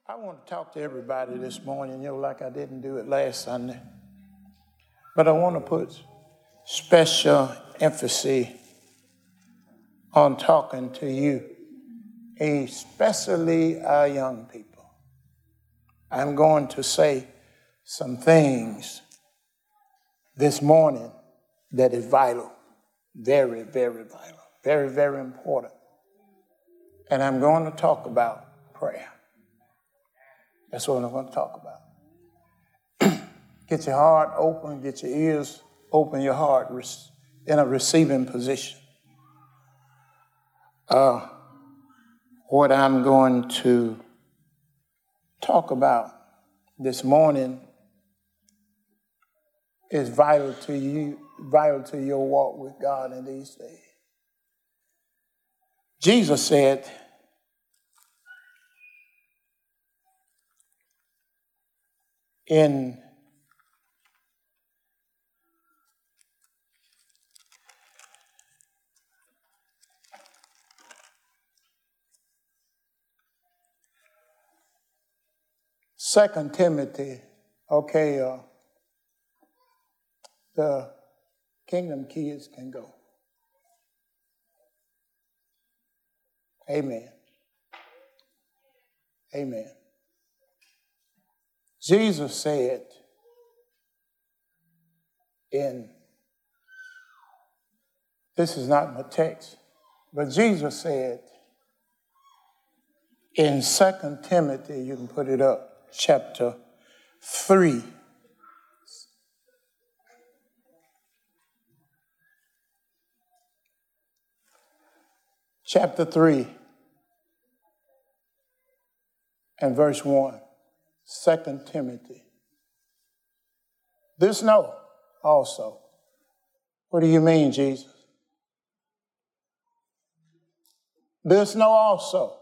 I want to talk to everybody this morning, like I didn't do it last Sunday. But I want to put special emphasis on talking to you, especially our young people. I'm going to say some things this morning that is vital, very, very vital, very, very important. And I'm going to talk about prayer. That's what I'm going to talk about. Get your heart open, get your ears open, your heart in a receiving position. What I'm going to talk about this morning is vital to you, vital to your walk with God in these days. Jesus said, in Second Timothy, the kingdom kids can go. Amen. Amen. Jesus said this is not my text, but Jesus said in 2 Timothy, you can put it up, chapter 3. Chapter 3 and verse 1, 2 Timothy. This know also. What do you mean, Jesus? This know also.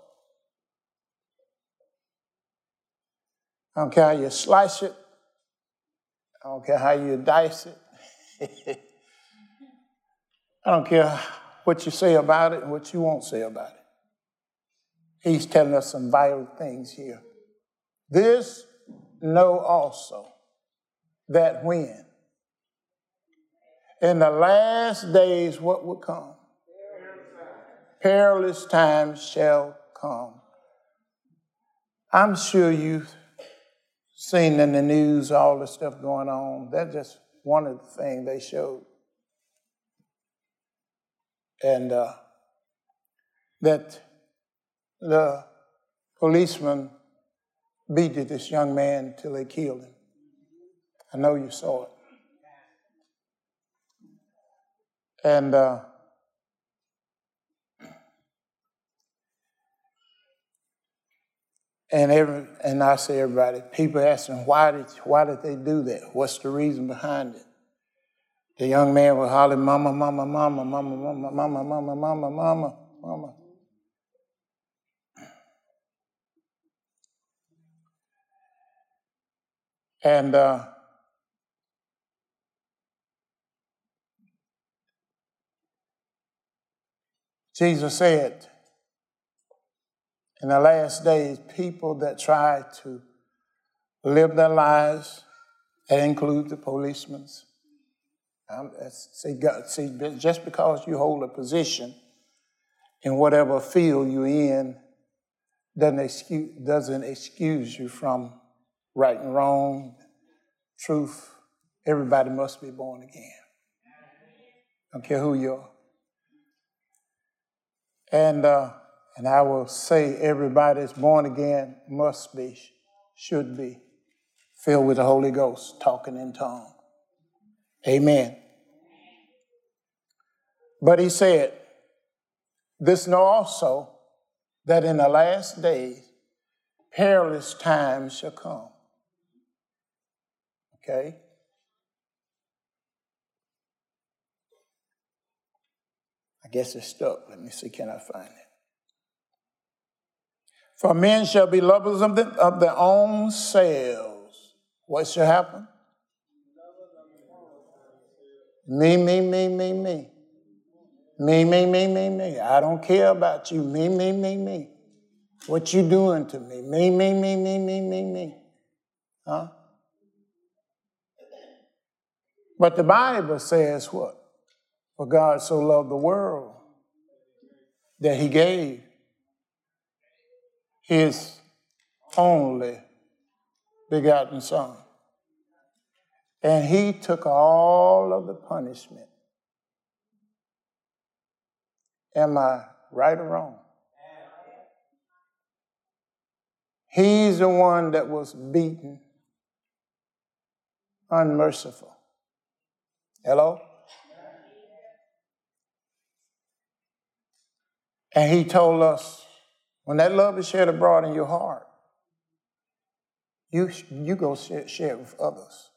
I don't care how you slice it. I don't care how you dice it. I don't care what you say about it and what you won't say about it. He's telling us some vital things here. This know also that when in the last days what will come? Perilous times shall come. I'm sure you've seen in the news all the stuff going on. That's just one of the things they showed. And that the policeman beat this young man till they killed him. I know you saw it. And I say everybody, people asking why did they do that? What's the reason behind it? The young man was hollering, "Mama, mama, mama, mama, mama, mama, mama, mama, mama, mama." And Jesus said, in the last days, people that try to live their lives, that includes the policemen. Just because you hold a position in whatever field you're in doesn't excuse you from right and wrong, truth. Everybody must be born again. I don't care who you are. And I will say everybody that's born again should be filled with the Holy Ghost, talking in tongues. Amen. But he said, this know also that in the last days, perilous times shall come. Okay? I guess it's stuck. Let me see, can I find it? For men shall be lovers of their own selves. What shall happen? Me, me, me, me, me. Me, me, me, me, me. I don't care about you. Me, me, me, me. What you doing to me? Me. Huh? But the Bible says what? For God so loved the world that he gave his only begotten Son. And he took all of the punishment. Am I right or wrong? He's the one that was beaten, unmerciful. Hello? And he told us, when that love is shed abroad in your heart, you go share it with others.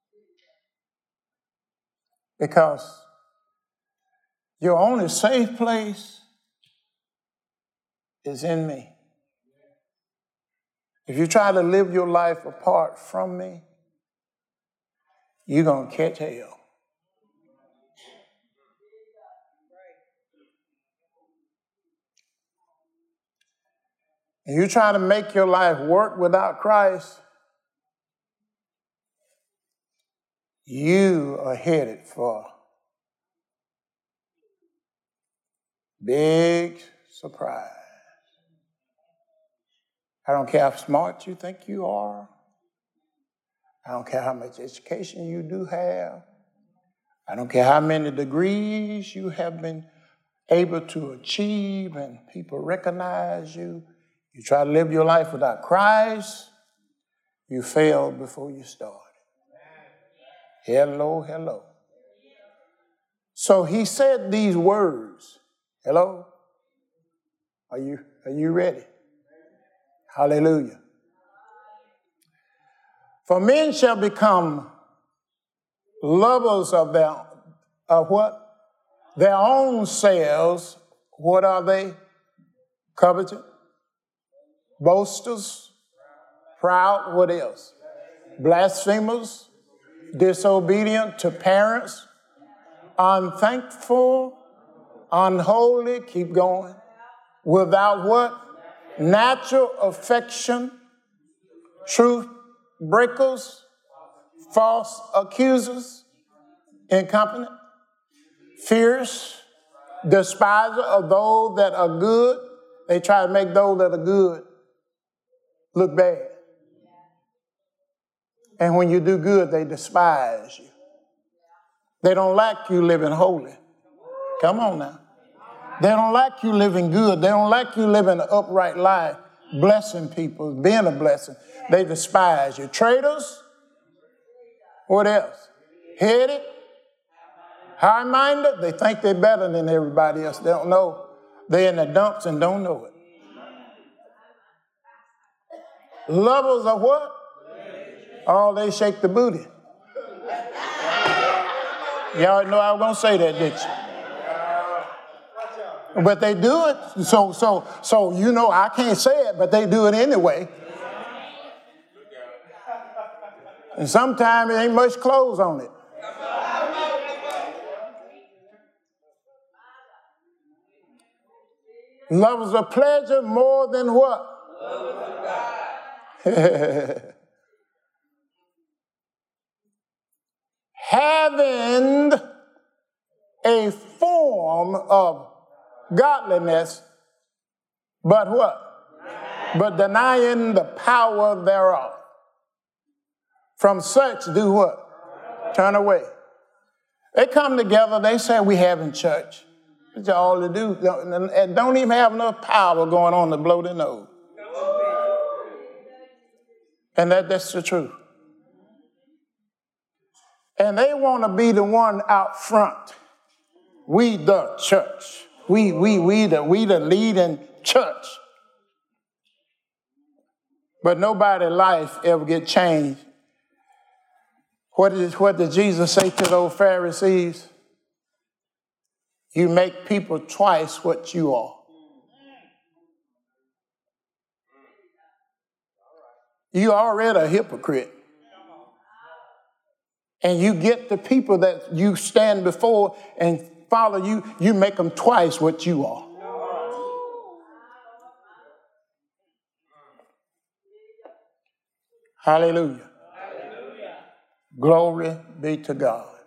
Because your only safe place is in me. If you try to live your life apart from me, you're going to catch hell. And you try to make your life work without Christ, you are headed for big surprise. I don't care how smart you think you are. I don't care how much education you do have. I don't care how many degrees you have been able to achieve and people recognize you. You try to live your life without Christ, you failed before you started. Hello. So he said these words. Hello? Are you ready? Hallelujah. For men shall become lovers of what? Their own selves. What are they? Coveted. Boasters. Proud. What else? Blasphemers. Disobedient to parents. Unthankful. Unholy. Keep going. Without what? Natural affection. Truth breakers. False accusers. Incompetent. Fierce. Despiser of those that are good. They try to make those that are good look bad. And when you do good, they despise you. They don't like you living holy. Come on now. They don't like you living good. They don't like you living an upright life, blessing people, being a blessing. They despise you. Traitors. What else? Headed. High-minded. They think they're better than everybody else. They don't know. They're in the dumps and don't know it. Lovers of what? Oh, they shake the booty. Y'all know I was going to say that, didn't you? But they do it. So you know I can't say it, but they do it anyway. And sometimes there ain't much clothes on it. Lovers of pleasure more than what? Having a form of godliness, but what? But denying the power thereof. From such do what? Turn away. They come together, they say we having church. That's all they do. And don't even have enough power going on to blow their nose. And that's the truth. And they want to be the one out front. We the church. We the leading church. But nobody's life ever get changed. What did Jesus say to those Pharisees? You make people twice what you are. You're already a hypocrite. And you get the people that you stand before and follow you, you make them twice what you are. Hallelujah. Glory be to God.